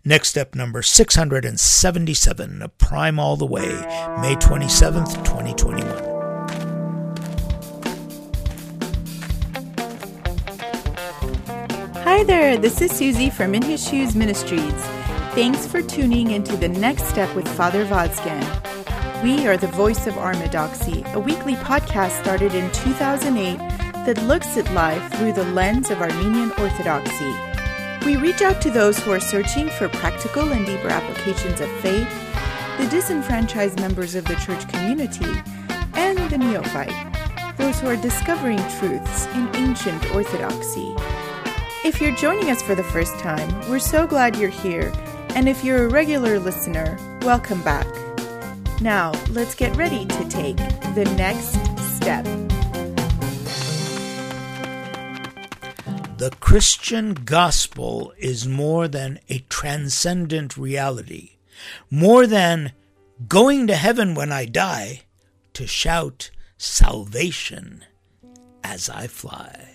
Next step number 677, Prime All the Way, May 27th, 2021. Hi there, this is Susie from In His Shoes Ministries. Thanks for tuning into the Next Step with Father Vazgen. We are the voice of Orthodoxy, a weekly podcast started in 2008 that looks at life through the lens of Armenian Orthodoxy. We reach out to those who are searching for practical and deeper applications of faith, the disenfranchised members of the church community, and the neophyte, those who are discovering truths in ancient Orthodoxy. If you're joining us for the first time, we're so glad you're here, and if you're a regular listener, welcome back. Now, let's get ready to take the next step. The Christian gospel is more than a transcendent reality, more than going to heaven when I die, to shout salvation as I fly.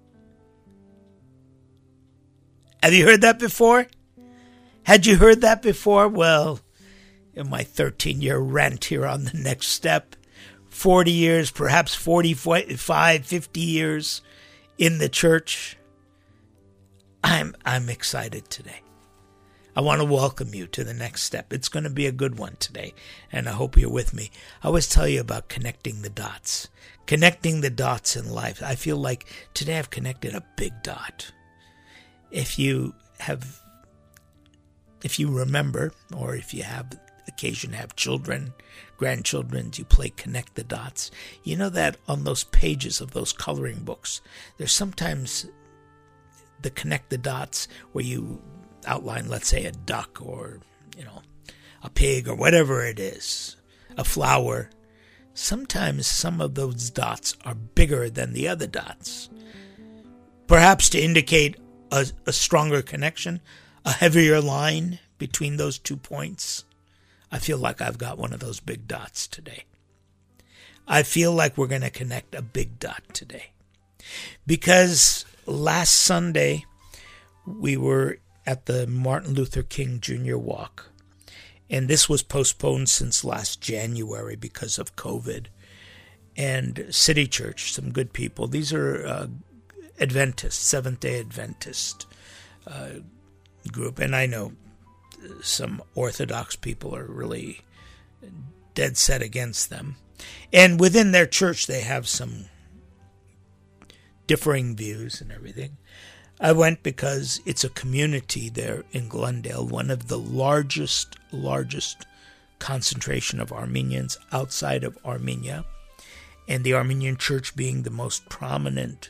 Have you heard that before? Had you heard that before? Well, in my 13-year rant here on the next step, 40 years, perhaps 45, 50 years in the church, I'm excited today. I want to welcome you to the next step. It's going to be a good one today, and I hope you're with me. I always tell you about connecting the dots in life. I feel like today I've connected a big dot. If you remember, or if you have occasion to have children, grandchildren, you play connect the dots. You know that on those pages of those coloring books, there's sometimes the connect the dots where you outline, let's say, a duck or, a pig or whatever it is, a flower. Sometimes some of those dots are bigger than the other dots. Perhaps to indicate a stronger connection, a heavier line between those 2 points. I feel like I've got one of those big dots today. I feel like we're going to connect a big dot today. Because last Sunday, we were at the Martin Luther King Jr. Walk. And this was postponed since last January because of COVID. And City Church, some good people. These are Adventist, Seventh-day Adventist group. And I know some Orthodox people are really dead set against them. And within their church, they have some differing views and everything. I went because it's a community there in Glendale, one of the largest concentration of Armenians outside of Armenia, and the Armenian Church being the most prominent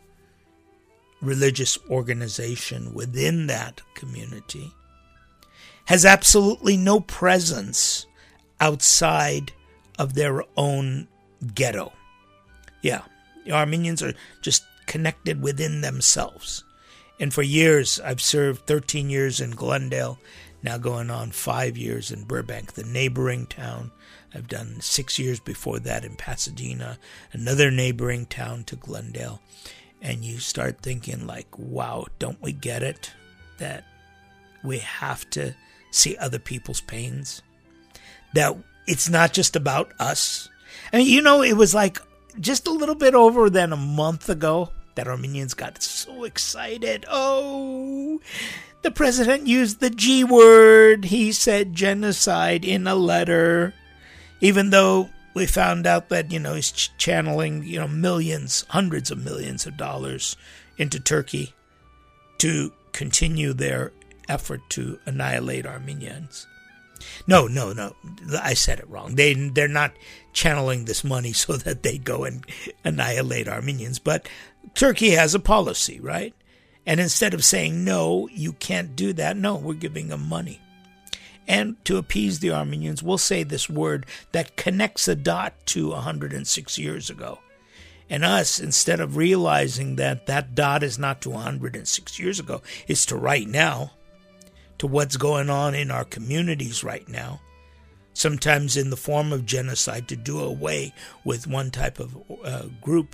religious organization within that community, has absolutely no presence outside of their own ghetto. Yeah, the Armenians are just connected within themselves. And for years, I've served 13 years in Glendale, now going on 5 years in Burbank, the neighboring town. I've done 6 years before that in Pasadena, another neighboring town to Glendale. And you start thinking like, wow, don't we get it? That we have to see other people's pains? That it's not just about us? I mean, it was like just a little bit over than a month ago that Armenians got so excited. Oh, the president used the G word. He said genocide in a letter, even though we found out that, he's channeling, millions, hundreds of millions of dollars into Turkey to continue their effort to annihilate Armenians. No. I said it wrong. They're not channeling this money so that they go and annihilate Armenians. But Turkey has a policy, right? And instead of saying, no, you can't do that, no, we're giving them money. And to appease the Armenians, we'll say this word that connects a dot to 106 years ago. And us, instead of realizing that that dot is not to 106 years ago, it's to right now, to what's going on in our communities right now, sometimes in the form of genocide, to do away with one type of group.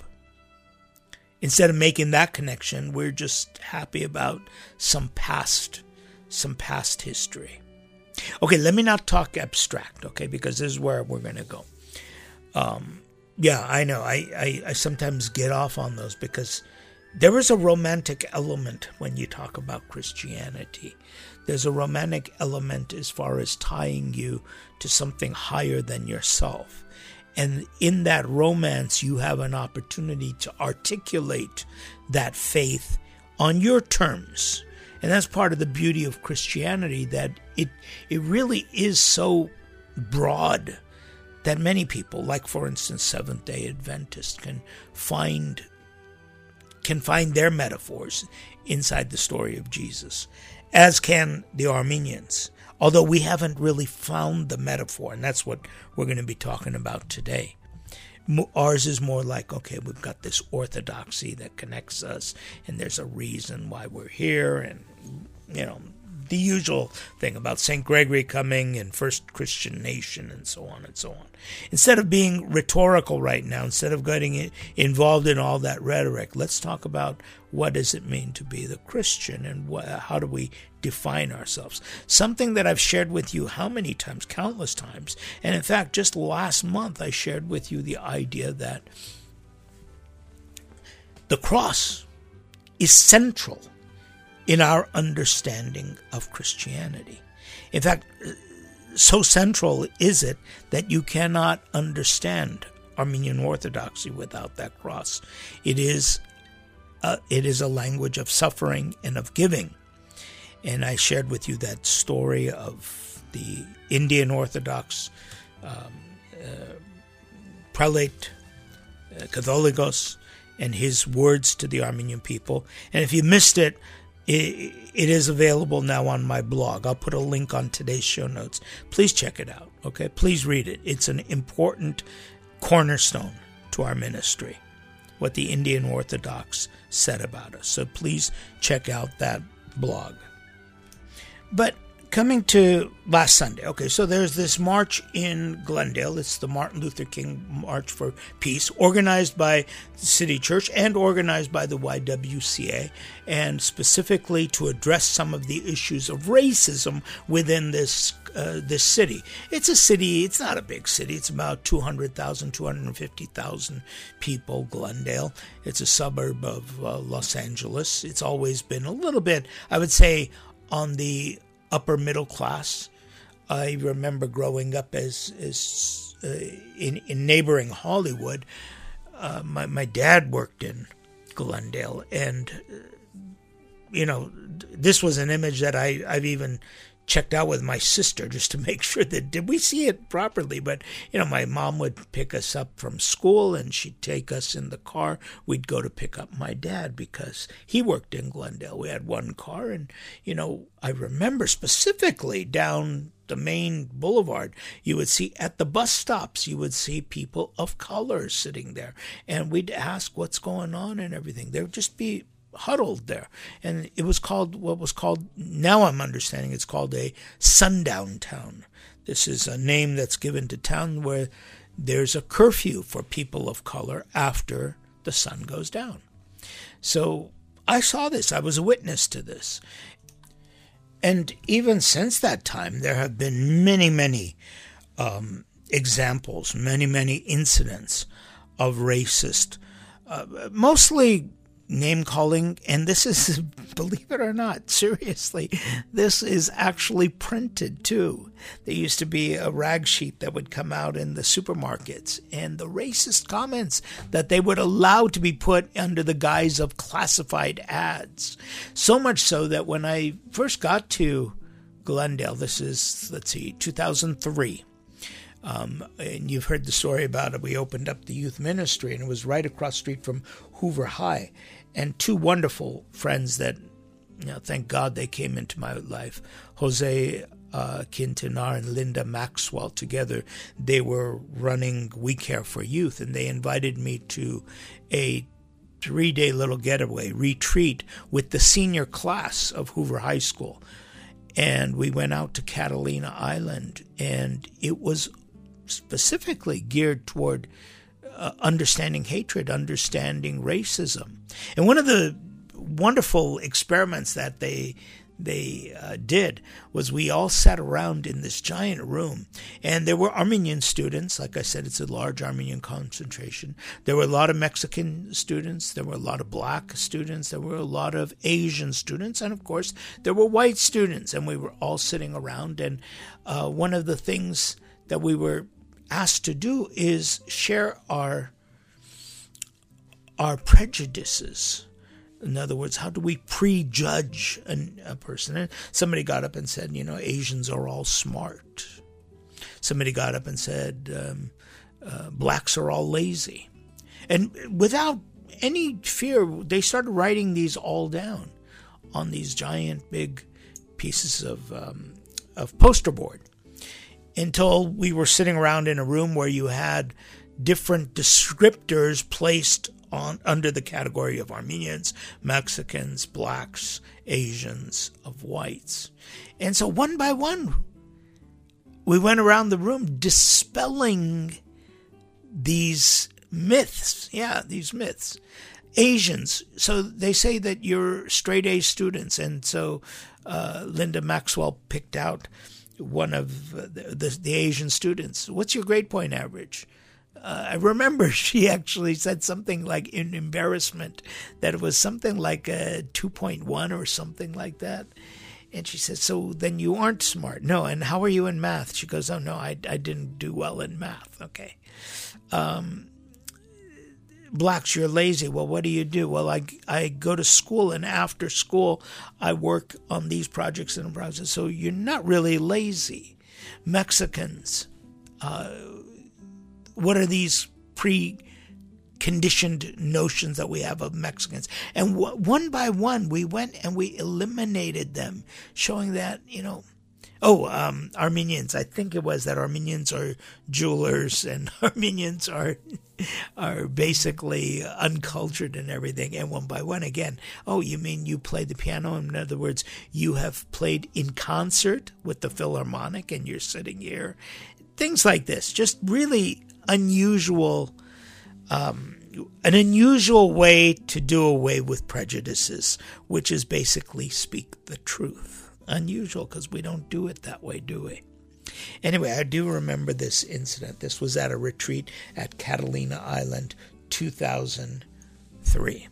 Instead of making that connection, we're just happy about some past some past history. Okay, let me not talk abstract, okay, because this is where we're going to go. Yeah, I know. I sometimes get off on those because there is a romantic element when you talk about Christianity. There's a romantic element as far as tying you to something higher than yourself. And in that romance, you have an opportunity to articulate that faith on your terms. And that's part of the beauty of Christianity, that it really is so broad that many people, like for instance Seventh-day Adventists, can find their metaphors inside the story of Jesus, as can the Armenians. Although we haven't really found the metaphor, and that's what we're going to be talking about today. Ours is more like, okay, we've got this orthodoxy that connects us, and there's a reason why we're here, and, you know, the usual thing about St. Gregory coming and first Christian nation and so on and so on. Instead of being rhetorical right now, instead of getting involved in all that rhetoric, let's talk about what does it mean to be the Christian and how do we define ourselves. Something that I've shared with you how many times, countless times. And in fact, just last month I shared with you the idea that the cross is central in our understanding of Christianity. In fact, so central is it that you cannot understand Armenian Orthodoxy without that cross. It is a language of suffering and of giving. And I shared with you that story of the Indian Orthodox prelate, Catholicos, and his words to the Armenian people. And if you missed it, it is available now on my blog. I'll put a link on today's show notes. Please check it out, okay? Please read it. It's an important cornerstone to our ministry, what the Indian Orthodox said about us. So please check out that blog. But coming to last Sunday, okay, so there's this march in Glendale. It's the Martin Luther King March for Peace, organized by the City Church and organized by the YWCA, and specifically to address some of the issues of racism within this city. It's a city, it's not a big city. It's about 200,000, 250,000 people, Glendale. It's a suburb of Los Angeles. It's always been a little bit, I would say, on the upper middle class. I remember growing up as in neighboring Hollywood. My dad worked in Glendale, and you know, this was an image that I've even checked out with my sister just to make sure that did we see it properly. But you know, my mom would pick us up from school and she'd take us in the car. We'd go to pick up my dad because he worked in Glendale. We had one car, and you know, I remember specifically down the main boulevard, you would see at the bus stops, you would see people of color sitting there, and we'd ask what's going on and everything. There would just be huddled there. And it was called now I'm understanding it's called a sundown town. This is a name that's given to town where there's a curfew for people of color after the sun goes down. So I saw this. I was a witness to this. And even since that time, there have been many examples, many incidents of racist, mostly name-calling, and this is, believe it or not, seriously, this is actually printed too. There used to be a rag sheet that would come out in the supermarkets, and the racist comments that they would allow to be put under the guise of classified ads. So much so that when I first got to Glendale, this is, 2003, and you've heard the story about it. We opened up the youth ministry, and it was right across the street from Hoover High. And two wonderful friends that, you know, thank God they came into my life, Jose Quintanar and Linda Maxwell. Together, they were running We Care for Youth, and they invited me to a 3-day little getaway retreat with the senior class of Hoover High School. And we went out to Catalina Island, and it was specifically geared toward understanding hatred, understanding racism. And one of the wonderful experiments that they did was we all sat around in this giant room, and there were Armenian students. Like I said, it's a large Armenian concentration. There were a lot of Mexican students. There were a lot of black students. There were a lot of Asian students. And, of course, there were white students. And we were all sitting around. And one of the things that we were asked to do is share our prejudices. In other words, how do we prejudge a person? And somebody got up and said, Asians are all smart. Somebody got up and said, blacks are all lazy. And without any fear, they started writing these all down on these giant, big pieces of poster board, until we were sitting around in a room where you had different descriptors placed under the category of Armenians, Mexicans, blacks, Asians, of whites. And so one by one, we went around the room dispelling these myths. Yeah, these myths. Asians, so they say that you're straight A students, and so Linda Maxwell picked out one of the Asian students. What's your grade point average? I remember she actually said something like, in embarrassment, that it was something like a 2.1 or something like that. And she said, so then you aren't smart. No, and how are you in math? She goes, oh, no, I didn't do well in math. Okay. Blacks, you're lazy. Well, what do you do? Well, I go to school, and after school, I work on these projects and projects. So you're not really lazy. Mexicans, what are these preconditioned notions that we have of Mexicans? And one by one, we went and we eliminated them, showing that, Armenians. I think it was that Armenians are jewelers and Armenians are basically uncultured and everything. And one by one again, oh, you mean you play the piano? In other words, you have played in concert with the Philharmonic and you're sitting here. Things like this, just really unusual, an unusual way to do away with prejudices, which is basically speak the truth. Unusual because we don't do it that way, do we? Anyway, I do remember this incident. This was at a retreat at Catalina Island, 2003.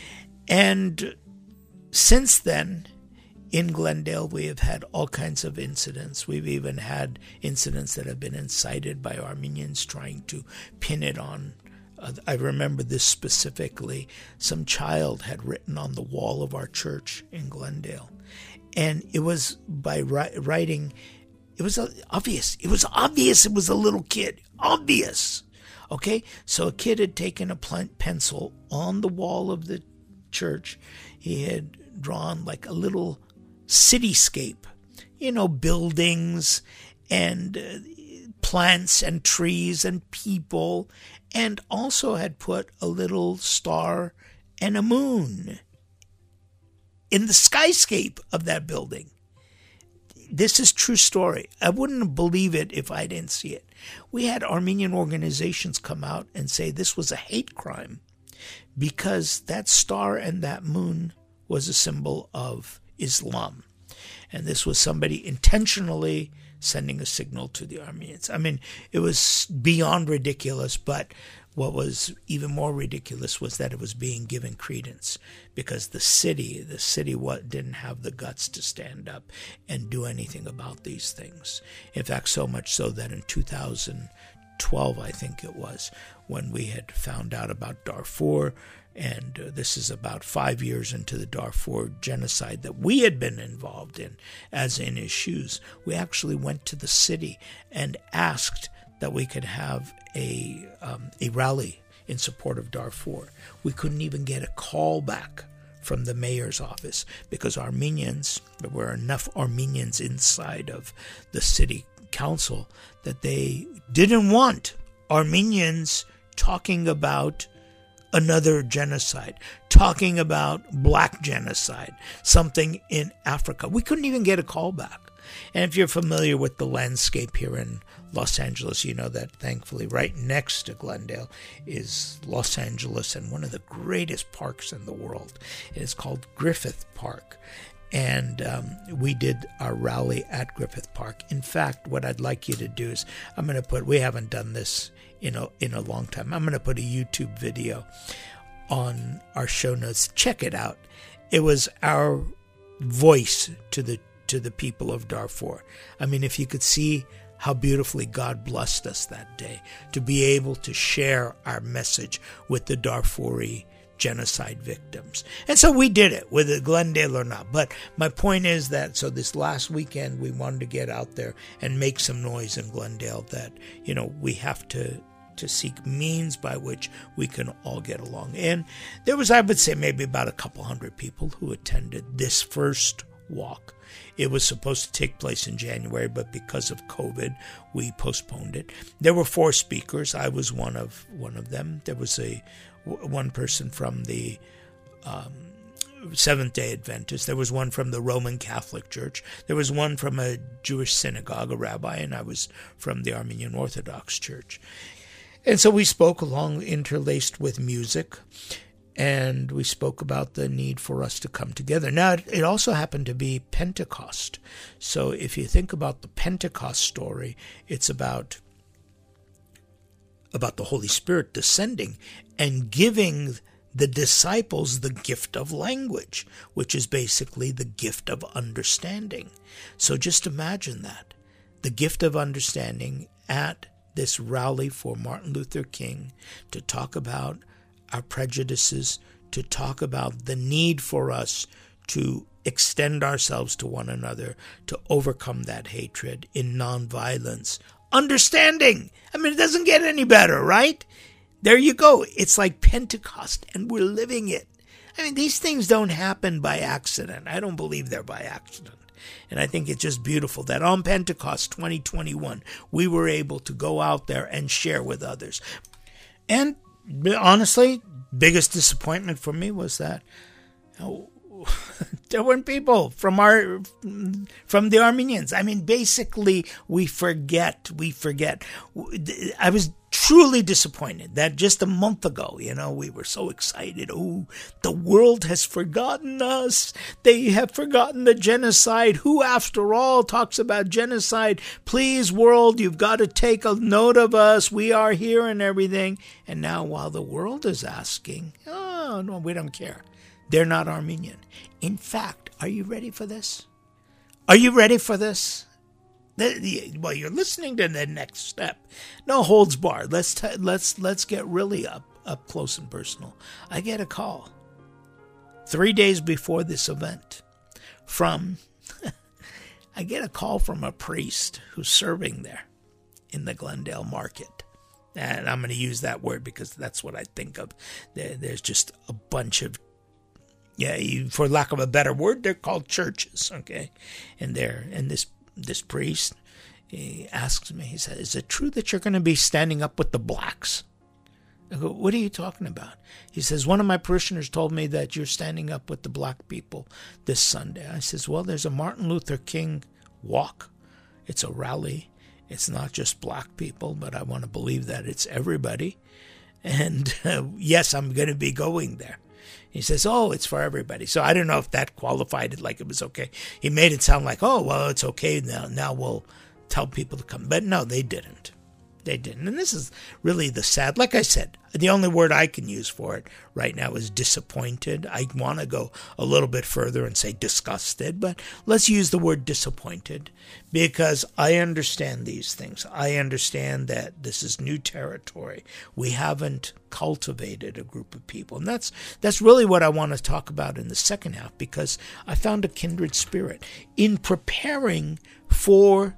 And since then, in Glendale, we have had all kinds of incidents. We've even had incidents that have been incited by Armenians trying to pin it on. I remember this specifically. Some child had written on the wall of our church in Glendale. And it was by writing, it was obvious. It was obvious it was a little kid. Obvious. Okay? So a kid had taken a pencil on the wall of the church. He had drawn like a little cityscape, buildings and plants and trees and people, and also had put a little star and a moon in the skyscape of that building. This is true story. I wouldn't believe it if I didn't see it. We had Armenian organizations come out and say this was a hate crime because that star and that moon was a symbol of Islam. And this was somebody intentionally sending a signal to the Armenians. I mean, it was beyond ridiculous, but what was even more ridiculous was that it was being given credence because the city didn't have the guts to stand up and do anything about these things. In fact, so much so that in 2012, I think it was, when we had found out about Darfur, and this is about 5 years into the Darfur genocide that we had been involved in, as in his shoes. We actually went to the city and asked that we could have a rally in support of Darfur. We couldn't even get a call back from the mayor's office because there were enough Armenians inside of the city council that they didn't want Armenians talking about another genocide, talking about black genocide, something in Africa. We couldn't even get a call back. And if you're familiar with the landscape here in Los Angeles, you know that thankfully right next to Glendale is Los Angeles and one of the greatest parks in the world. It is called Griffith Park. And we did our rally at Griffith Park. In fact, what I'd like you to do is, we haven't done this in a long time. I'm going to put a YouTube video on our show notes. Check it out. It was our voice to the people of Darfur. I mean, if you could see how beautifully God blessed us that day to be able to share our message with the Darfuri genocide victims. And so we did it, whether Glendale or not. But my point is that, so this last weekend, we wanted to get out there and make some noise in Glendale that, we have to seek means by which we can all get along. And there was, I would say, maybe about a couple hundred people who attended this first walk. It was supposed to take place in January, but because of COVID, we postponed it. There were 4 speakers. I was one of them. There was one person from the Seventh-day Adventist. There was one from the Roman Catholic Church. There was one from a Jewish synagogue, a rabbi, and I was from the Armenian Orthodox Church. And so we spoke along, interlaced with music, and we spoke about the need for us to come together. Now, it also happened to be Pentecost. So if you think about the Pentecost story, it's about the Holy Spirit descending and giving the disciples the gift of language, which is basically the gift of understanding. So just imagine that. The gift of understanding at this rally for Martin Luther King, to talk about our prejudices, to talk about the need for us to extend ourselves to one another, to overcome that hatred in nonviolence. Understanding! I mean, it doesn't get any better, right? There you go. It's like Pentecost, and we're living it. I mean, these things don't happen by accident. I don't believe they're by accident. And I think it's just beautiful that on Pentecost 2021, we were able to go out there and share with others. And honestly, biggest disappointment for me was that there weren't people from the Armenians. I mean, basically, we forget. I was truly disappointed that just a month ago, we were so excited. Oh, the world has forgotten us. They have forgotten the genocide. Who, after all, talks about genocide? Please, world, you've got to take a note of us. We are here and everything. And now, while the world is asking, oh, no, we don't care. They're not Armenian. In fact, are you ready for this? Are you ready for this? Well, you're listening to the next step. No holds barred. Let's get really up close and personal. I get a call 3 days before this event from a priest who's serving there in the Glendale market. And I'm going to use that word because that's what I think of. There's just a bunch of, for lack of a better word, they're called churches, okay? And this priest, he asks me, he says, is it true that you're going to be standing up with the blacks? I go, what are you talking about? He says, one of my parishioners told me that you're standing up with the black people this Sunday. I says, well, there's a Martin Luther King walk. It's a rally. It's not just black people, but I want to believe that it's everybody. And yes, I'm going to be going there. He says, oh, it's for everybody. So I don't know if that qualified it like it was okay. He made it sound like, oh, well, it's okay now we'll tell people to come. But no, they didn't. They didn't. And this is really the sad, like I said, the only word I can use for it right now is disappointed. I want to go a little bit further and say disgusted, but let's use the word disappointed because I understand these things. I understand that this is new territory. We haven't cultivated a group of people. And that's really what I want to talk about in the second half because I found a kindred spirit in preparing for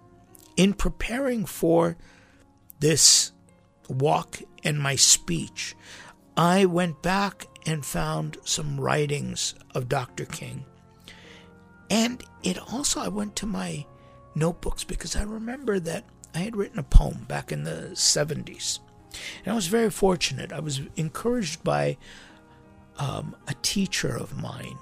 this walk and my speech. I went back and found some writings of Dr. King. And I went to my notebooks because I remember that I had written a poem back in the 70s. And I was very fortunate. I was encouraged by a teacher of mine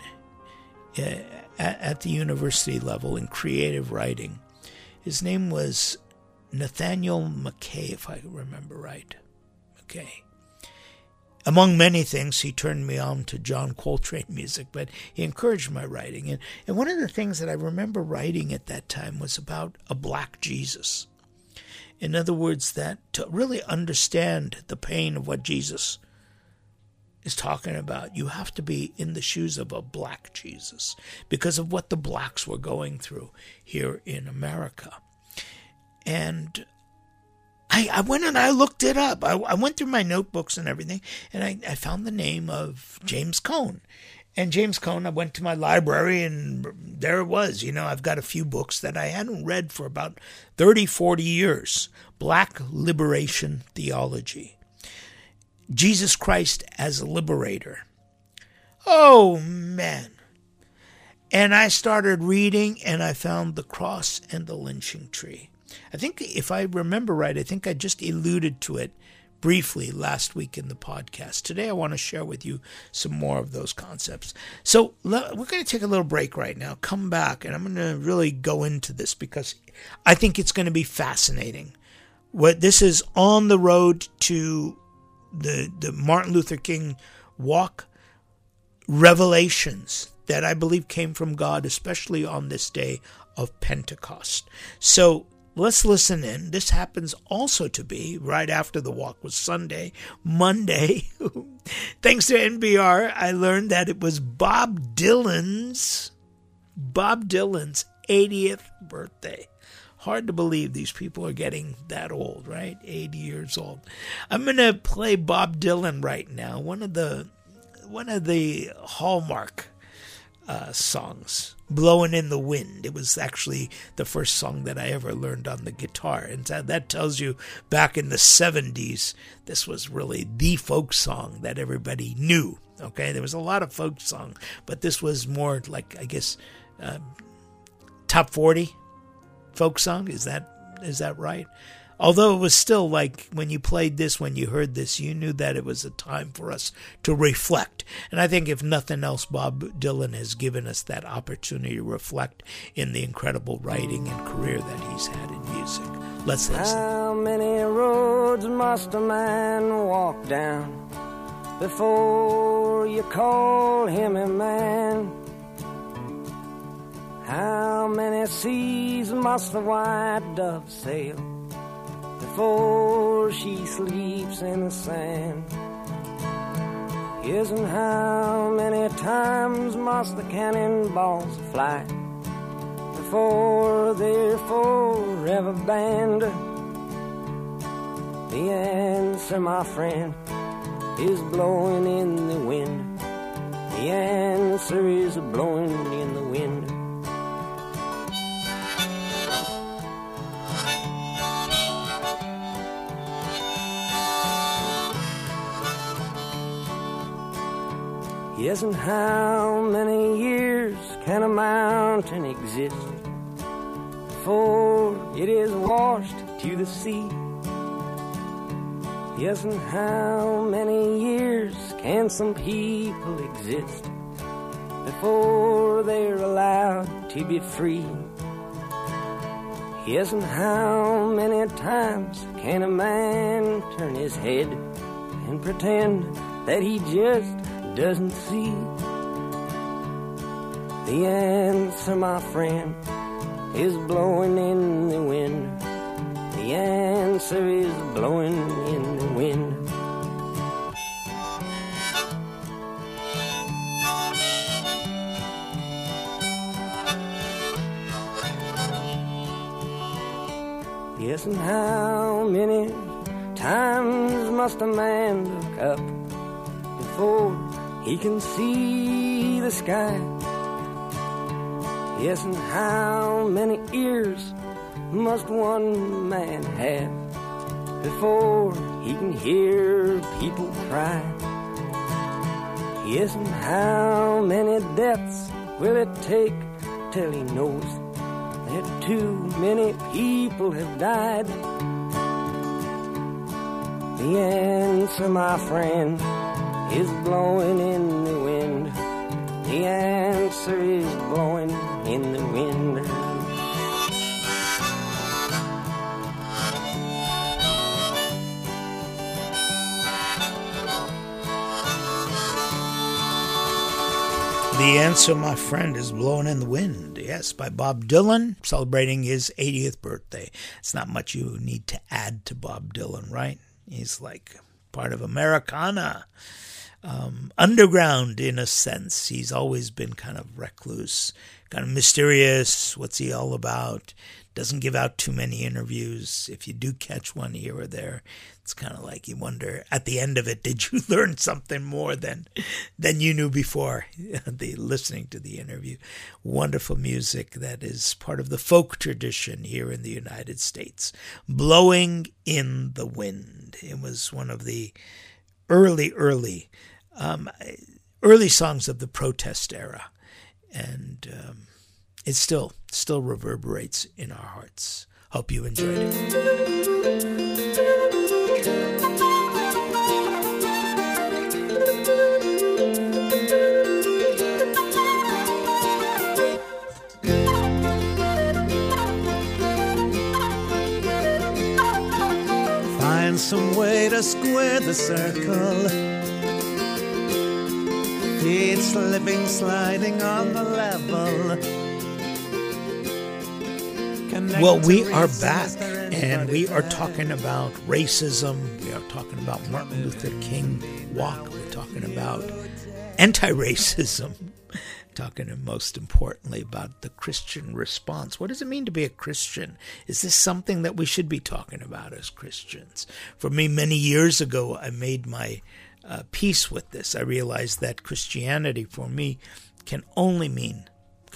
at the university level in creative writing. His name was Nathaniel McKay, if I remember right. McKay. Among many things, he turned me on to John Coltrane music, but he encouraged my writing. And one of the things that I remember writing at that time was about a black Jesus. In other words, that to really understand the pain of what Jesus is talking about, you have to be in the shoes of a black Jesus because of what the blacks were going through here in America. And I went and I looked it up. I went through my notebooks and everything, and I found the name of James Cone. And James Cone, I went to my library, and there it was. I've got a few books that I hadn't read for about 30, 40 years. Black Liberation Theology. Jesus Christ as a Liberator. Oh, man. And I started reading, and I found the cross and the lynching tree. I think, if I remember right, I think I just alluded to it briefly last week in the podcast. Today I want to share with you some more of those concepts. So we're going to take a little break right now, come back, and I'm going to really go into this because I think it's going to be fascinating. This is on the road to the Martin Luther King walk, revelations that I believe came from God, especially on this day of Pentecost. So let's listen in. This happens also to be right after the walk was Sunday. Monday, thanks to NPR, I learned that it was Bob Dylan's 80th birthday. Hard to believe these people are getting that old, right? 80 years old. I'm going to play Bob Dylan right now, one of the Hallmark songs, Blowing in the Wind. It was actually the first song that I ever learned on the guitar. And that tells you back in the 70s, this was really the folk song that everybody knew. Okay, there was a lot of folk song, but this was more like, I guess, top 40 folk song. Is that right? Although it was still like when you played this, when you heard this, you knew that it was a time for us to reflect. And I think if nothing else, Bob Dylan has given us that opportunity to reflect in the incredible writing and career that he's had in music. Let's listen. How many roads must a man walk down before you call him a man? How many seas must the white dove sail before she sleeps in the sand? Yes, and how many times must the cannonballs fly before they're forever banned? The answer, my friend, is blowing in the wind. The answer is blowing in the wind. Yes, and how many years can a mountain exist before it is washed to the sea? Yes, and how many years can some people exist before they're allowed to be free? Yes, and how many times can a man turn his head and pretend that he just doesn't see? The answer, my friend, is blowing in the wind. The answer is blowing in the wind. Yes, and how many times must a man look up before he can see the sky? Yes, and how many ears must one man have before he can hear people cry? Yes, and how many deaths will it take till he knows that too many people have died? The answer, my friend, is blowing in the wind. The answer is blowing in the wind. The answer, my friend, is Blowing in the Wind. Yes, by Bob Dylan, celebrating his 80th birthday. It's not much you need to add to Bob Dylan, right? He's like part of Americana. Underground, in a sense. He's always been kind of recluse, kind of mysterious. What's he all about? Doesn't give out too many interviews. If you do catch one here or there, it's kind of like you wonder, at the end of it, did you learn something more than you knew before listening to the interview? Wonderful music that is part of the folk tradition here in the United States. Blowing in the Wind. It was one of the early songs of the protest era. And it still reverberates in our hearts. Hope you enjoyed it. Find some way to square the circle. Feet slipping, sliding on the level. Well, we are back, and we are talking about racism. We are talking about Martin Luther King walk. We're talking about anti-racism. Talking most importantly about the Christian response. What does it mean to be a Christian? Is this something that we should be talking about as Christians? For me, many years ago, I made my peace with this. I realized that Christianity for me can only mean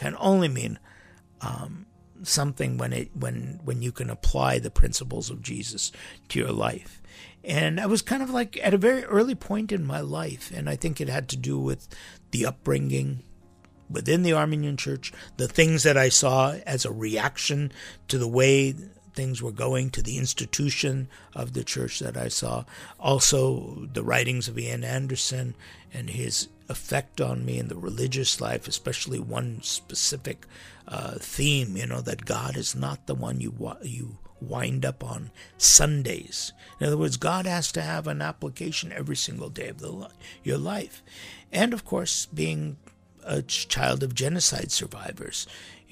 something when you can apply the principles of Jesus to your life. And I was kind of like at a very early point in my life, and I think it had to do with the upbringing within the Armenian Church, the things that I saw as a reaction to the way things were going, to the institution of the church that I saw. Also, the writings of Ian Anderson and his effect on me in the religious life, especially one specific theme, that God is not the one you wind up on Sundays. In other words, God has to have an application every single day of your life. And, of course, being a child of genocide survivors,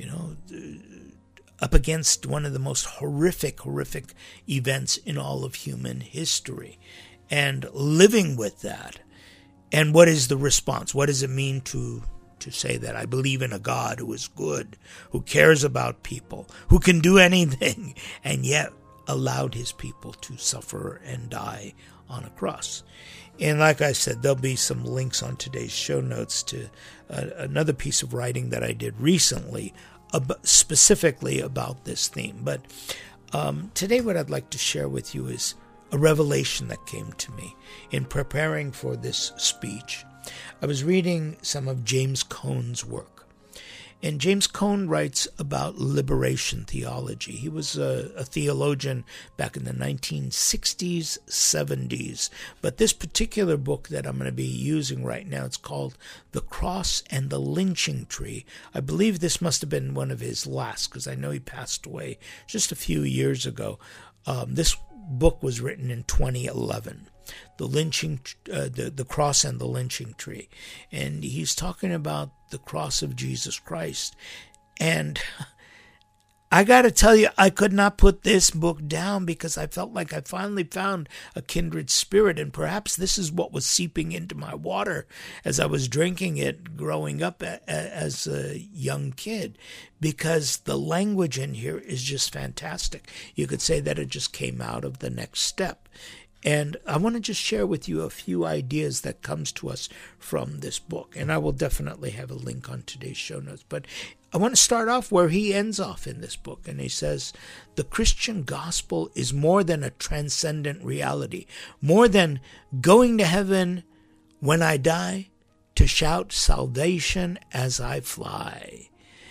up against one of the most horrific events in all of human history, and living with that. And what is the response? What does it mean to say that I believe in a God who is good, who cares about people, who can do anything, and yet allowed his people to suffer and die on a cross? And like I said, there'll be some links on today's show notes to another piece of writing that I did recently specifically about this theme. But today what I'd like to share with you is a revelation that came to me in preparing for this speech. I was reading some of James Cone's work. And James Cone writes about liberation theology. He was a theologian back in the 1960s, 70s. But this particular book that I'm going to be using right now, it's called The Cross and the Lynching Tree. I believe this must have been one of his last, because I know he passed away just a few years ago. This book was written in 2011. The Cross and the Lynching Tree. And he's talking about the cross of Jesus Christ. And I got to tell you, I could not put this book down because I felt like I finally found a kindred spirit. And perhaps this is what was seeping into my water as I was drinking it growing up as a young kid, because the language in here is just fantastic. You could say that it just came out of The Next Step. And I want to just share with you a few ideas that comes to us from this book. And I will definitely have a link on today's show notes. But I want to start off where he ends off in this book. And he says, the Christian gospel is more than a transcendent reality, more than going to heaven when I die to shout salvation as I fly.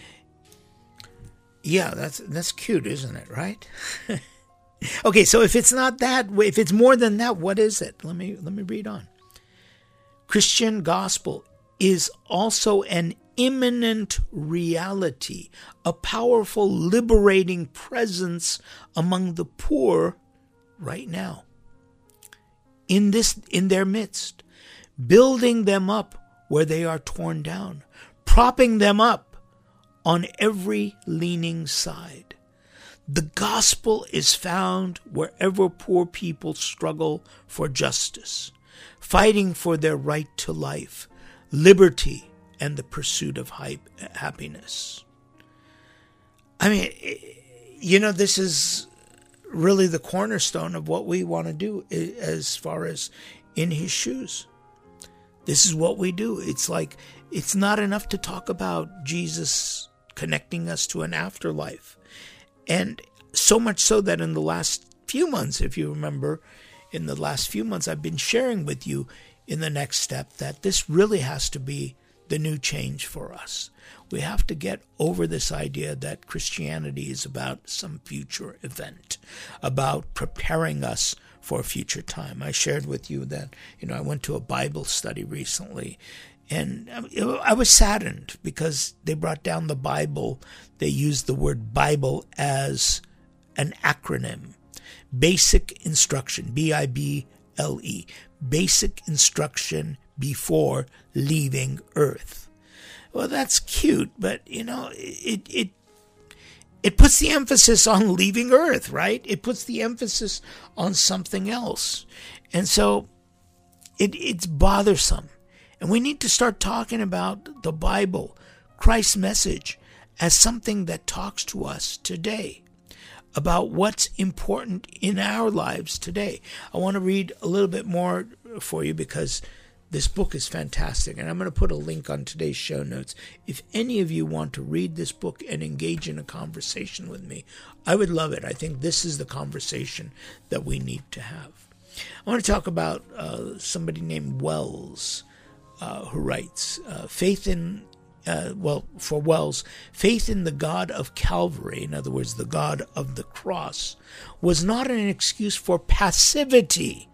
Yeah, that's cute, isn't it, right? Okay, so if it's not that, if it's more than that, what is it? Let me read on. Christian gospel is also an imminent reality, a powerful, liberating presence among the poor right now. In their midst, building them up where they are torn down, propping them up on every leaning side. The gospel is found wherever poor people struggle for justice, fighting for their right to life, liberty, and the pursuit of happiness. I mean, this is really the cornerstone of what we want to do as far as In His Shoes. This is what we do. It's like, it's not enough to talk about Jesus connecting us to an afterlife. And so much so that in the last few months, if you remember, in the last few months, I've been sharing with you in the next step that this really has to be the new change for us. We have to get over this idea that Christianity is about some future event, about preparing us for a future time. I shared with you that, I went to a Bible study recently, and I was saddened because they brought down the Bible. They used the word Bible as an acronym. Basic instruction, B-I-B-L-E, basic instruction before leaving Earth. Well, that's cute, but, it puts the emphasis on leaving Earth, right? It puts the emphasis on something else. And so it's bothersome. And we need to start talking about the Bible, Christ's message, as something that talks to us today about what's important in our lives today. I want to read a little bit more for you because this book is fantastic, and I'm going to put a link on today's show notes. If any of you want to read this book and engage in a conversation with me, I would love it. I think this is the conversation that we need to have. I want to talk about somebody named Wells, who writes, for Wells, faith in the God of Calvary, in other words, the God of the cross, was not an excuse for passivity.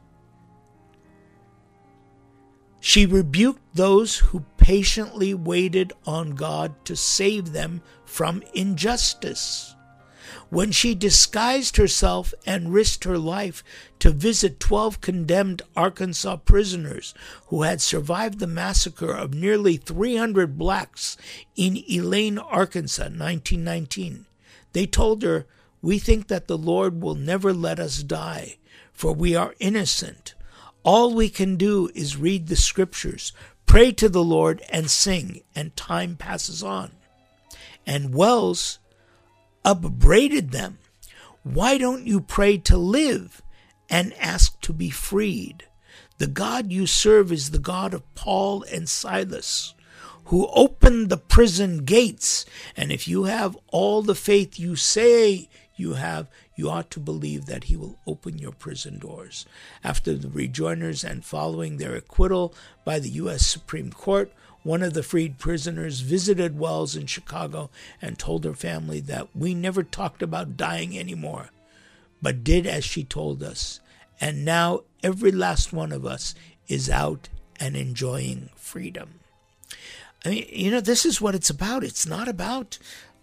She rebuked those who patiently waited on God to save them from injustice. When she disguised herself and risked her life to visit 12 condemned Arkansas prisoners who had survived the massacre of nearly 300 blacks in Elaine, Arkansas, 1919, they told her, "We think that the Lord will never let us die, for we are innocent. All we can do is read the scriptures, pray to the Lord, and sing, and time passes on." And Wells upbraided them. "Why don't you pray to live and ask to be freed? The God you serve is the God of Paul and Silas, who opened the prison gates. And if you have all the faith you say you have, you ought to believe that he will open your prison doors." After the rejoinders and following their acquittal by the U.S. Supreme Court, one of the freed prisoners visited Wells in Chicago and told her family that "we never talked about dying anymore, but did as she told us. And now every last one of us is out and enjoying freedom." I mean, this is what it's about. It's not about,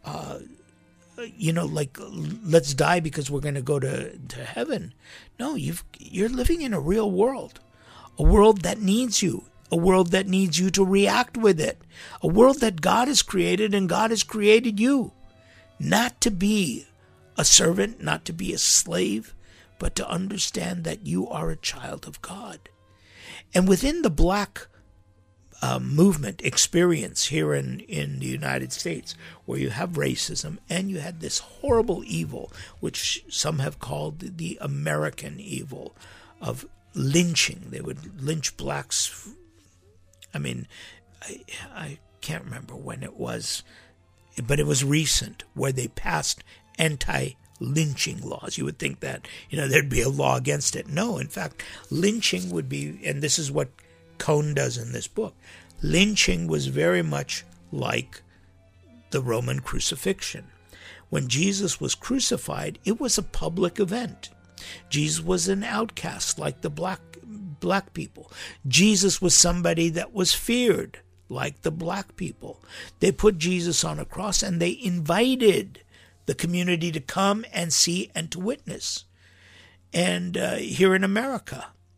let's die because we're going to go to heaven. No, you're living in a real world, a world that needs you. A world that needs you to react with it. A world that God has created, and God has created you. Not to be a servant, not to be a slave, but to understand that you are a child of God. And within the black movement experience here in the United States, where you have racism and you had this horrible evil, which some have called the American evil of lynching. They would lynch blacks. I mean, I can't remember when it was, but it was recent, where they passed anti-lynching laws. You would think that, there'd be a law against it. No, in fact, lynching would be, and this is what Cone does in this book, lynching was very much like the Roman crucifixion. When Jesus was crucified, it was a public event. Jesus was an outcast like the black people. Jesus was somebody that was feared like the black people. They put Jesus on a cross and they invited the community to come and see and to witness. And here in America,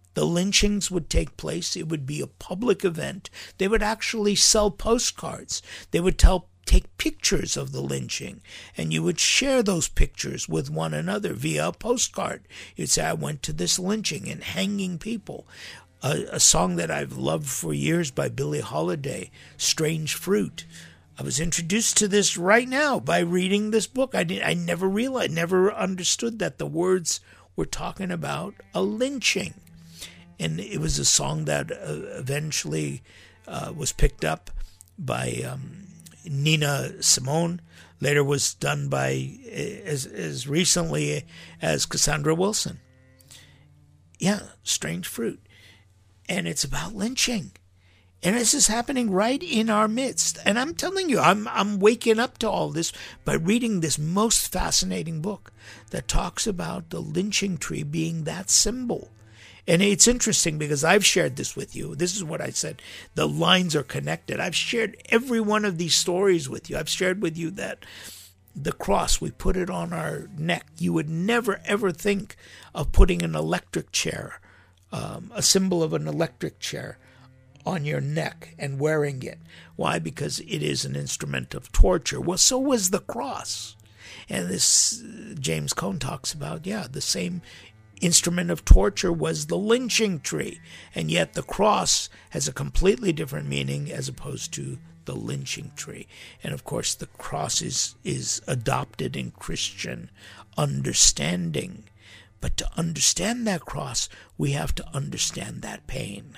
The lynchings would take place. It would be a public event. They would actually sell postcards. They would take pictures of the lynching, and you would share those pictures with one another via a postcard. You'd say, I went to this lynching, and hanging people. A song that I've loved for years by Billie Holiday, Strange Fruit. I was introduced to this right now by reading this book. I never understood that the words were talking about a lynching. And it was a song that eventually was picked up by Nina Simone. Later was done by, as recently as Cassandra Wilson. Yeah, Strange Fruit. And it's about lynching. And this is happening right in our midst. And I'm telling you, I'm waking up to all this by reading this most fascinating book that talks about the lynching tree being that symbol. And it's interesting because I've shared this with you. This is what I said. The lines are connected. I've shared every one of these stories with you. I've shared with you that the cross, we put it on our neck. You would never, ever think of putting an electric chair, a symbol of an electric chair, on your neck and wearing it. Why? Because it is an instrument of torture. Well, so was the cross. And this, James Cone talks about, the same instrument of torture was the lynching tree. And yet the cross has a completely different meaning as opposed to the lynching tree. And of course, the cross is adopted in Christian understanding. But to understand that cross, we have to understand that pain.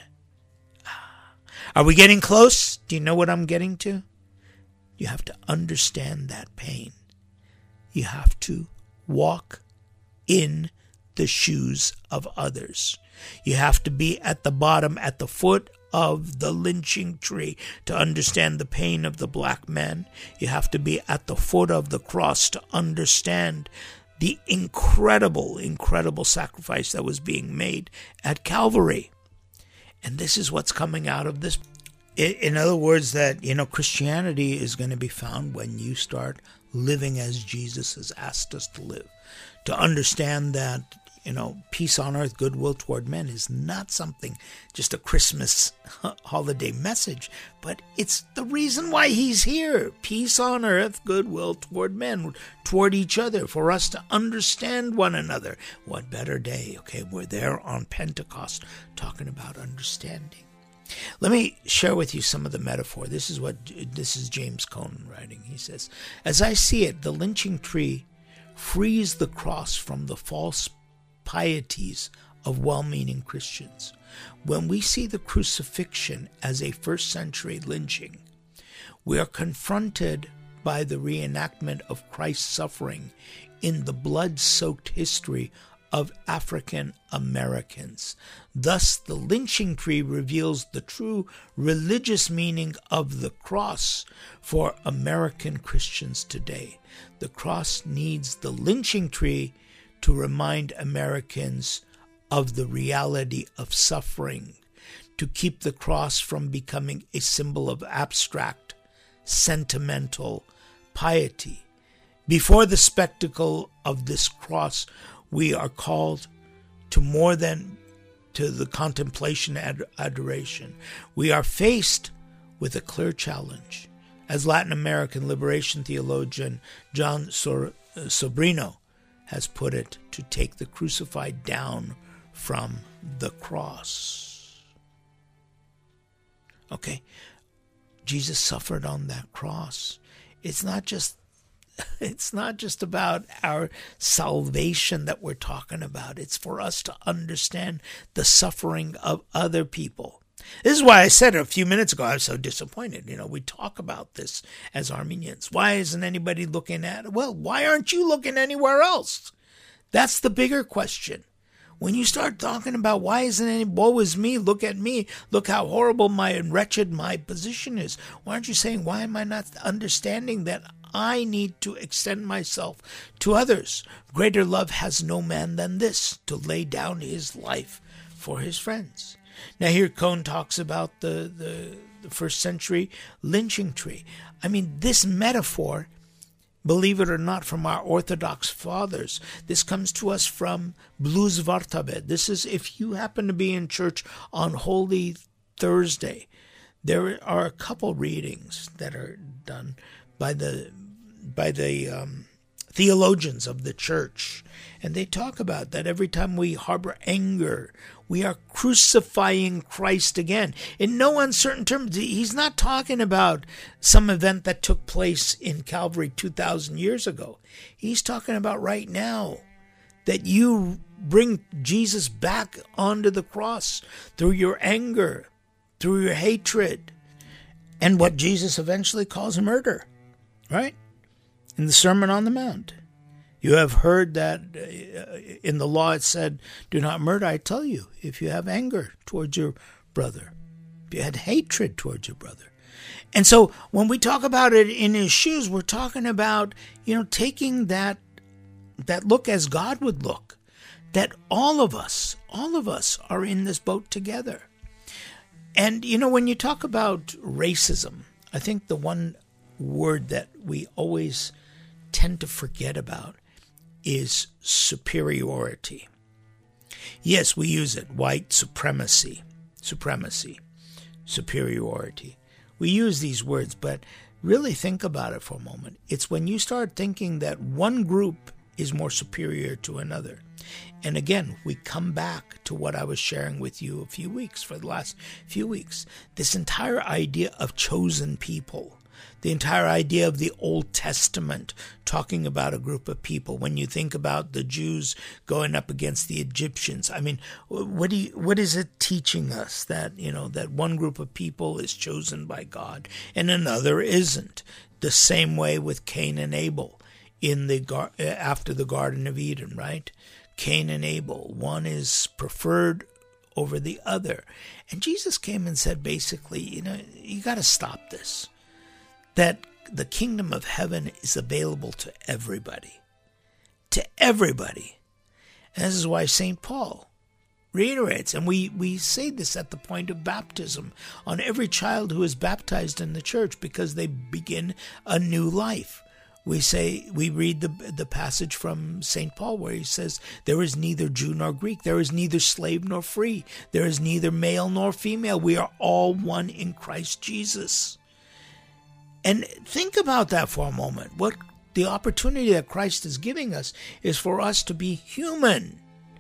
Are we getting close? Do you know what I'm getting to? You have to understand that pain. You have to walk in the shoes of others. You have to be at the bottom, at the foot of the lynching tree to understand the pain of the black man. You have to be at the foot of the cross to understand the incredible, incredible sacrifice that was being made at Calvary. And this is what's coming out of this. In other words, that, Christianity is going to be found when you start living as Jesus has asked us to live. To understand that, peace on earth, goodwill toward men is not something, just a Christmas holiday message, but it's the reason why he's here. Peace on earth, goodwill toward men, toward each other, for us to understand one another. What better day? Okay, we're there on Pentecost talking about understanding. Let me share with you some of the metaphor. This is James Cone writing. He says, as I see it, the lynching tree frees the cross from the false pieties of well-meaning Christians. When we see the crucifixion as a first-century lynching, we are confronted by the reenactment of Christ's suffering in the blood-soaked history of African Americans. Thus, the lynching tree reveals the true religious meaning of the cross for American Christians today. The cross needs the lynching tree to remind Americans of the reality of suffering, to keep the cross from becoming a symbol of abstract, sentimental piety. Before the spectacle of this cross, we are called to more than to the contemplation and adoration. We are faced with a clear challenge. As Latin American liberation theologian John Sobrino has put it, to take the crucified down from the cross. Okay, Jesus suffered on that cross. It's not just about our salvation that we're talking about. It's for us to understand the suffering of other people. This is why I said a few minutes ago I was so disappointed. We talk about this as Armenians. Why isn't anybody looking at it? Well, why aren't you looking anywhere else? That's the bigger question. When you start talking about why isn't any, woe is me, look at me, look how horrible and wretched my position is. Why aren't you saying, why am I not understanding that I need to extend myself to others? Greater love has no man than this, to lay down his life for his friends. Now here Cone talks about the first century lynching tree. I mean, this metaphor believe it or not, from our Orthodox fathers. This comes to us from Blues Vartabed. This is, if you happen to be in church on Holy Thursday, there are a couple readings that are done by the theologians of the church, and they talk about that every time we harbor anger, we are crucifying Christ again. In no uncertain terms, he's not talking about some event that took place in Calvary 2,000 years ago. He's talking about right now, that you bring Jesus back onto the cross through your anger, through your hatred, and what Jesus eventually calls murder, right? In the Sermon on the Mount. You have heard that in the law it said, do not murder. I tell you, if you have anger towards your brother, if you had hatred towards your brother. And so when we talk about it in his shoes, we're talking about, taking that look as God would look, that all of us are in this boat together. And, when you talk about racism, I think the one word that we always tend to forget about is superiority. Yes, we use it, white supremacy, superiority. We use these words, but really think about it for a moment. It's when you start thinking that one group is more superior to another. And again, we come back to what I was sharing with you for the last few weeks. This entire idea of chosen people. The entire idea of the Old Testament talking about a group of people. When you think about the Jews going up against the Egyptians, I mean, what is it teaching us? That, that one group of people is chosen by God and another isn't. The same way with Cain and Abel after the Garden of Eden, right? Cain and Abel, one is preferred over the other. And Jesus came and said, basically, you got to stop this. That the kingdom of heaven is available to everybody. To everybody. And this is why St. Paul reiterates, and we say this at the point of baptism, on every child who is baptized in the church, because they begin a new life. We read the passage from St. Paul where he says, there is neither Jew nor Greek, there is neither slave nor free, there is neither male nor female. We are all one in Christ Jesus. And think about that for a moment. What the opportunity that Christ is giving us is for us to be human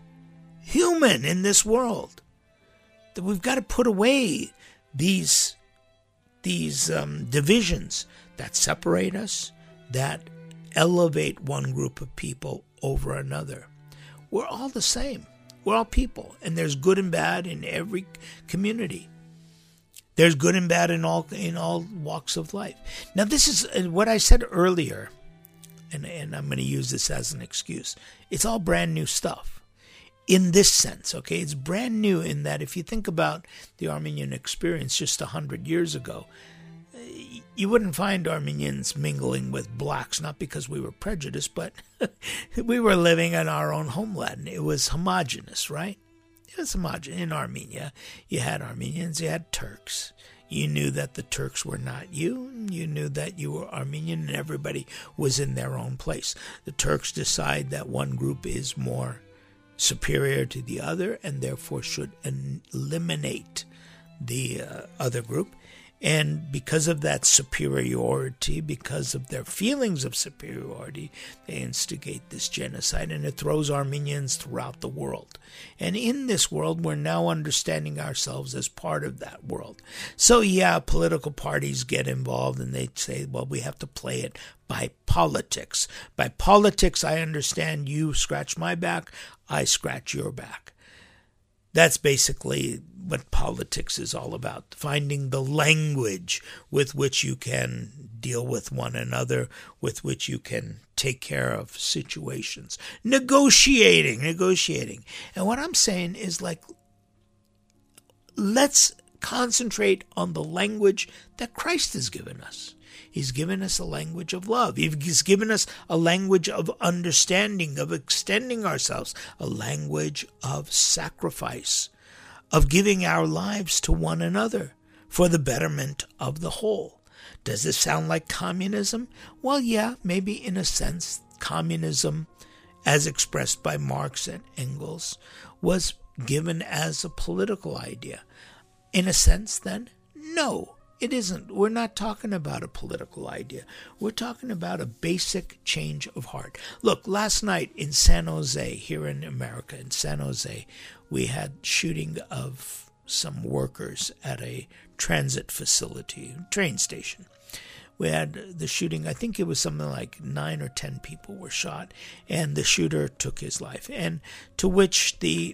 in this world. That we've got to put away these divisions that separate us, that elevate one group of people over another. We're all the same. We're all people, and there's good and bad in every community. There's good and bad in all walks of life. Now, this is what I said earlier, and I'm going to use this as an excuse. It's all brand new stuff in this sense, okay? It's brand new in that if you think about the Armenian experience just 100 years ago, you wouldn't find Armenians mingling with blacks, not because we were prejudiced, but we were living in our own homeland. It was homogenous, right? It was homogenous. In Armenia, you had Armenians, you had Turks. You knew that the Turks were not you. You knew that you were Armenian, and everybody was in their own place. The Turks decide that one group is more superior to the other and therefore should eliminate the other group. And because of that superiority, because of their feelings of superiority, they instigate this genocide, and it throws Armenians throughout the world. And in this world, we're now understanding ourselves as part of that world. So yeah, political parties get involved and they say, well, we have to play it by politics. By politics, I understand you scratch my back, I scratch your back. That's basically what politics is all about, finding the language with which you can deal with one another, with which you can take care of situations. Negotiating. And what I'm saying is, let's concentrate on the language that Christ has given us. He's given us a language of love. He's given us a language of understanding, of extending ourselves, a language of sacrifice, of giving our lives to one another for the betterment of the whole. Does this sound like communism? Well, yeah, maybe in a sense, communism, as expressed by Marx and Engels, was given as a political idea. In a sense, then, no, it isn't. We're not talking about a political idea. We're talking about a basic change of heart. Look, last night in San Jose, here in America, in San Jose, we had shooting of some workers at a transit facility, train station. We had the shooting, I think it was something like 9 or 10 people were shot, and the shooter took his life. And to which the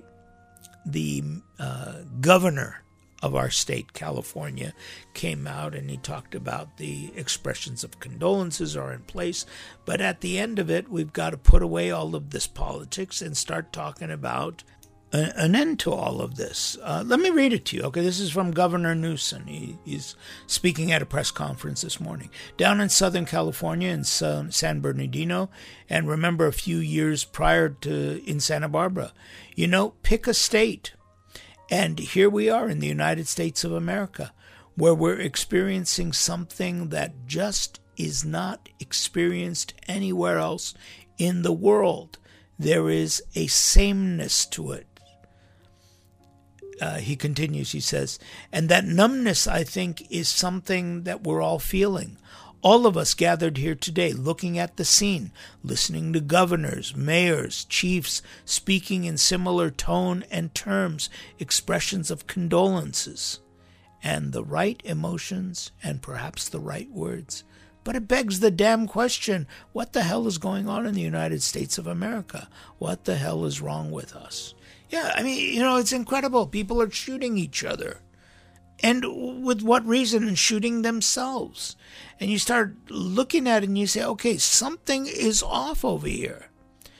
governor of our state, California, came out and he talked about the expressions of condolences are in place, but at the end of it, we've got to put away all of this politics and start talking about an end to all of this. Let me read it to you. Okay, this is from Governor Newsom. He's speaking at a press conference this morning. Down in Southern California, in San Bernardino, and remember a few years prior to in Santa Barbara, pick a state. And here we are in the United States of America, where we're experiencing something that just is not experienced anywhere else in the world. There is a sameness to it. He continues, he says, and that numbness, I think, is something that we're all feeling. All of us gathered here today, looking at the scene, listening to governors, mayors, chiefs, speaking in similar tone and terms, expressions of condolences, and the right emotions and perhaps the right words. But it begs the damn question, what the hell is going on in the United States of America? What the hell is wrong with us? Yeah, I mean, it's incredible. People are shooting each other. And with what reason? And shooting themselves. And you start looking at it and you say, okay, something is off over here.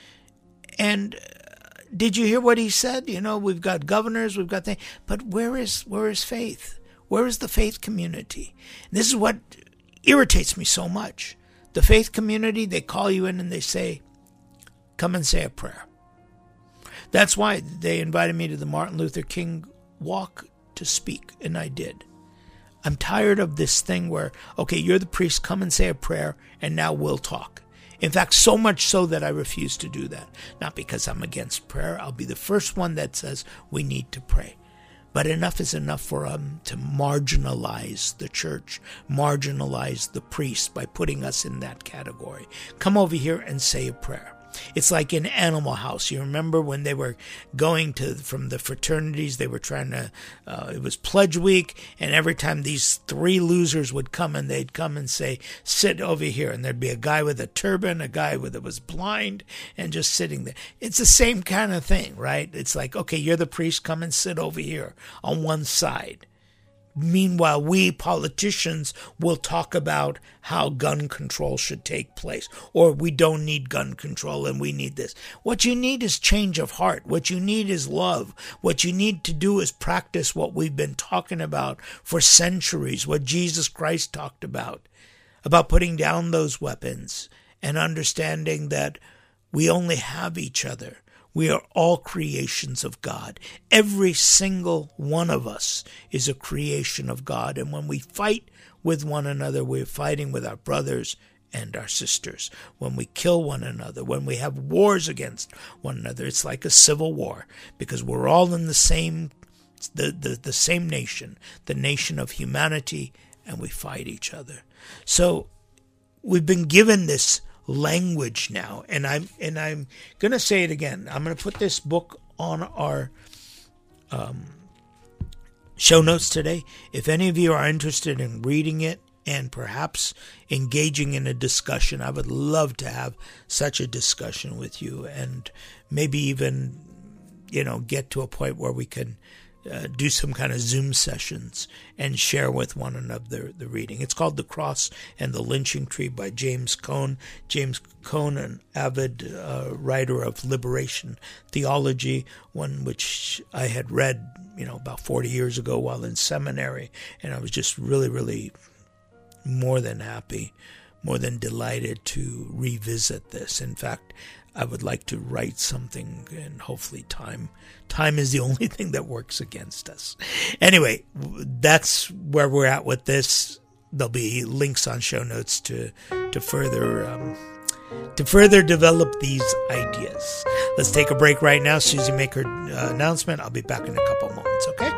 And did you hear what he said? We've got governors, we've got things. But where is faith? Where is the faith community? And this is what irritates me so much. The faith community, they call you in and they say, come and say a prayer. That's why they invited me to the Martin Luther King walk to speak, and I did. I'm tired of this thing where, okay, you're the priest, come and say a prayer, and now we'll talk. In fact, so much so that I refuse to do that. Not because I'm against prayer. I'll be the first one that says we need to pray. But enough is enough for to marginalize the church, marginalize the priest by putting us in that category. Come over here and say a prayer. It's like in Animal House. You remember when they were going from the fraternities, they were trying to, it was Pledge Week, and every time these 3 losers would come and they'd come and say, sit over here. And there'd be a guy with a turban, a guy that was blind, and just sitting there. It's the same kind of thing, right? It's like, okay, you're the priest, come and sit over here on one side. Meanwhile, we politicians will talk about how gun control should take place, or we don't need gun control and we need this. What you need is change of heart. What you need is love. What you need to do is practice what we've been talking about for centuries, what Jesus Christ talked about putting down those weapons and understanding that we only have each other. We are all creations of God. Every single one of us is a creation of God. And when we fight with one another, we're fighting with our brothers and our sisters. When we kill one another, when we have wars against one another, it's like a civil war, because we're all in the same nation, the nation of humanity, and we fight each other. So we've been given this language now, and I'm going to say it again. I'm going to put this book on our show notes today. If any of you are interested in reading it and perhaps engaging in a discussion, I would love to have such a discussion with you, and maybe even get to a point where we can do some kind of Zoom sessions and share with one another the reading. It's called The Cross and the Lynching Tree by James Cone. James Cone, an avid writer of liberation theology, one which I had read, about 40 years ago while in seminary, and I was just really, really more than happy, more than delighted to revisit this. In fact, I would like to write something, and hopefully time is the only thing that works against us. Anyway, that's where we're at with this. there'll be links on show notes to further develop these ideas. Let's take a break right now. Susie, make her announcement. I'll be back in a couple moments, okay?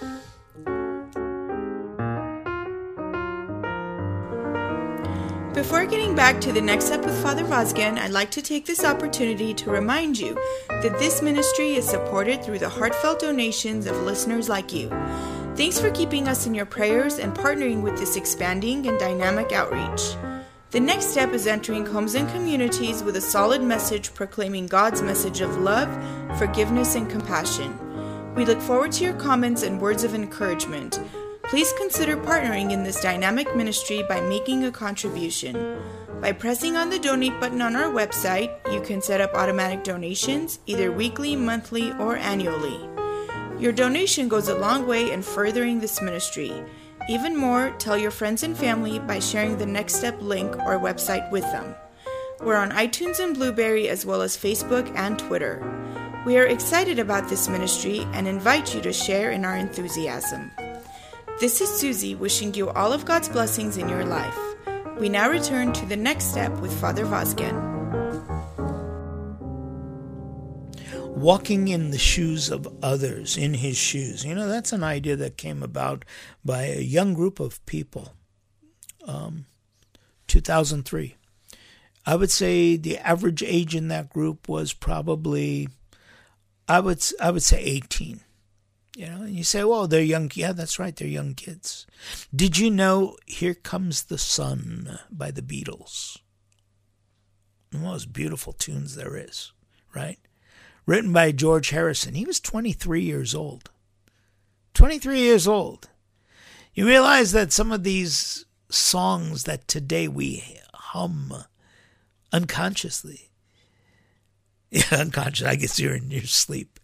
Before getting back to the next step with Father Vazgen, I'd like to take this opportunity to remind you that this ministry is supported through the heartfelt donations of listeners like you. Thanks for keeping us in your prayers and partnering with this expanding and dynamic outreach. The next step is entering homes and communities with a solid message proclaiming God's message of love, forgiveness, and compassion. We look forward to your comments and words of encouragement. Please consider partnering in this dynamic ministry by making a contribution. By pressing on the donate button on our website, you can set up automatic donations, either weekly, monthly, or annually. Your donation goes a long way in furthering this ministry. Even more, tell your friends and family by sharing the Next Step link or website with them. We're on iTunes and Blueberry as well as Facebook and Twitter. We are excited about this ministry and invite you to share in our enthusiasm. This is Susie wishing you all of God's blessings in your life. We now return to the next step with Father Vazgen. Walking in the shoes of others, in his shoes. You know, that's an idea that came about by a young group of people, 2003. I would say the average age in that group was probably, I would say 18. You know, and you say, well, they're young. Yeah, that's right. They're young kids. Did you know Here Comes the Sun by the Beatles? One of the most beautiful tunes there is, right? Written by George Harrison. He was 23 years old. 23 years old. You realize that some of these songs that today we hum unconsciously, unconscious, I guess you're in your sleep,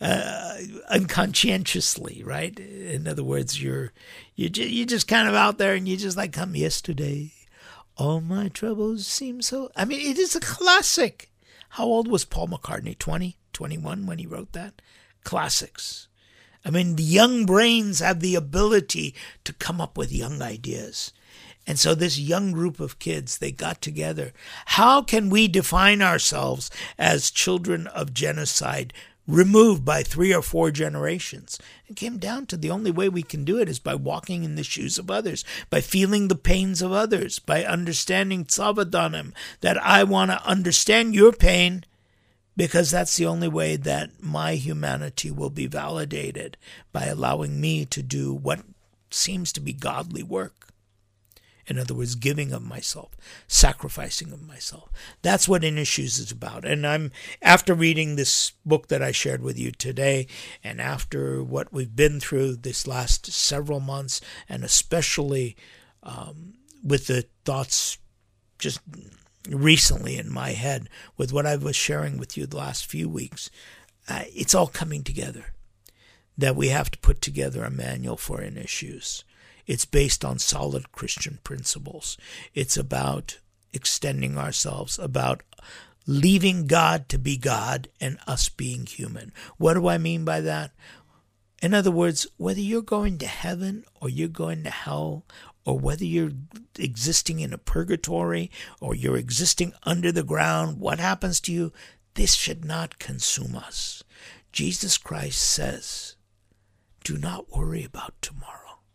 unconscientiously, right? In other words, you're just kind of out there and you just like, come yesterday, all my troubles seem so, I mean, it is a classic. How old was Paul McCartney? 20, 21 when he wrote that? Classics. I mean, the young brains have the ability to come up with young ideas. And so this young group of kids, they got together. How can we define ourselves as children of genocide, removed by 3 or 4 generations? It came down to the only way we can do it is by walking in the shoes of others, by feeling the pains of others, by understanding Tzavadonim, that I want to understand your pain, because that's the only way that my humanity will be validated, by allowing me to do what seems to be godly work. In other words, giving of myself, sacrificing of myself. That's what In His Shoes is about. And after reading this book that I shared with you today, and after what we've been through this last several months, and especially with the thoughts just recently in my head, with what I was sharing with you the last few weeks, it's all coming together. That we have to put together a manual for In His Shoes. It's based on solid Christian principles. It's about extending ourselves, about leaving God to be God and us being human. What do I mean by that? In other words, whether you're going to heaven or you're going to hell, or whether you're existing in a purgatory or you're existing under the ground, what happens to you? This should not consume us. Jesus Christ says, do not worry about tomorrow.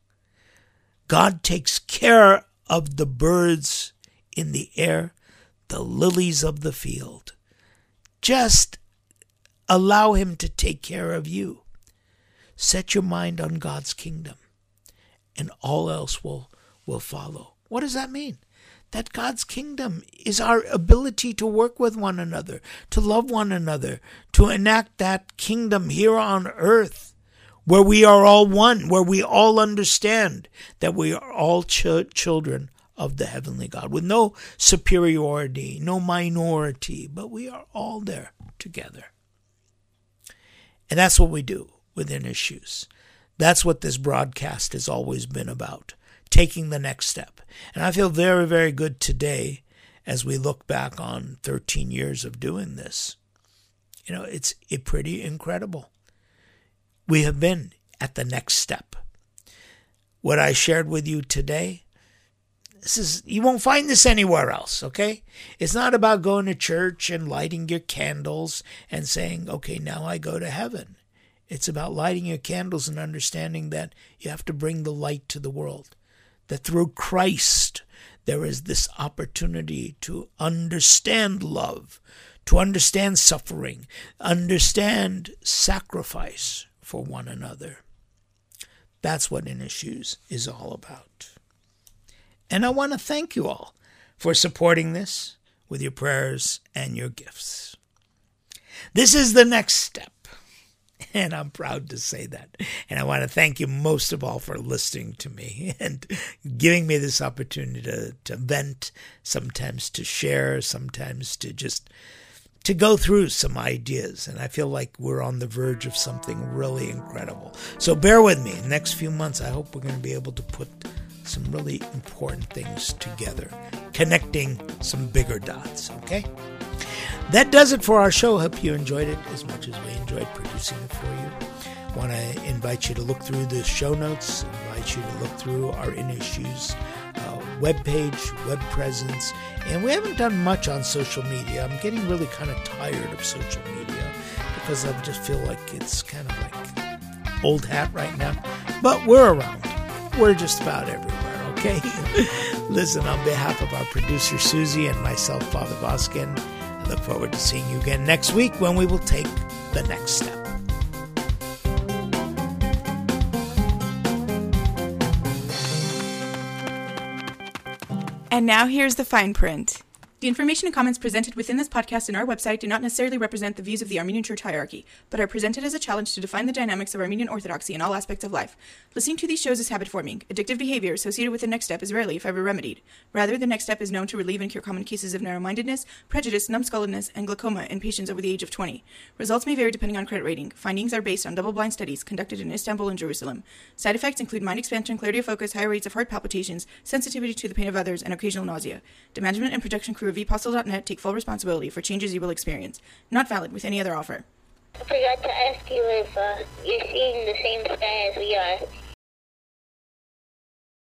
God takes care of the birds in the air, the lilies of the field. Just allow Him to take care of you. Set your mind on God's kingdom, and all else will follow. What does that mean? That God's kingdom is our ability to work with one another, to love one another, to enact that kingdom here on earth, where we are all one, where we all understand that we are all children of the heavenly God, with no superiority, no minority, but we are all there together. And that's what we do with In His Shoes. That's what this broadcast has always been about, taking the next step. And I feel very, very good today as we look back on 13 years of doing this. You know, it's pretty incredible. We have been at the next step. What I shared with you today You won't find this anywhere else, okay? It's not about going to church and lighting your candles and saying, okay, now I go to heaven. It's about lighting your candles and understanding that you have to bring the light to the world. That through Christ, there is this opportunity to understand love, to understand suffering, understand sacrifice for one another. That's what In His Shoes is all about. And I want to thank you all for supporting this with your prayers and your gifts. This is the next step, and I'm proud to say that. And I want to thank you most of all for listening to me and giving me this opportunity to vent, sometimes to share, sometimes to go through some ideas. And I feel like we're on the verge of something really incredible. So bear with me. Next few months, I hope we're going to be able to put some really important things together, connecting some bigger dots, okay? That does it for our show. Hope you enjoyed it as much as we enjoyed producing it for you. I want to invite you to look through the show notes, invite you to look through our In His Shoes webpage, web presence, and we haven't done much on social media. I'm getting really kind of tired of social media because I just feel like it's kind of like old hat right now, but we're around. We're just about everywhere, okay? Listen, on behalf of our producer, Susie, and myself, Father Voskin, I look forward to seeing you again next week when we will take the next step. And now here's the fine print. The information and comments presented within this podcast and our website do not necessarily represent the views of the Armenian Church hierarchy, but are presented as a challenge to define the dynamics of Armenian Orthodoxy in all aspects of life. Listening to these shows is habit-forming. Addictive behavior associated with the next step is rarely, if ever, remedied. Rather, the next step is known to relieve and cure common cases of narrow-mindedness, prejudice, numbskulledness, and glaucoma in patients over the age of 20. Results may vary depending on credit rating. Findings are based on double-blind studies conducted in Istanbul and Jerusalem. Side effects include mind expansion, clarity of focus, high rates of heart palpitations, sensitivity to the pain of others, and occasional nausea. The management and production crew of vpostle.net take full responsibility for changes you will experience. Not valid with any other offer. I forgot to ask you if you're seeing the same sky as we are.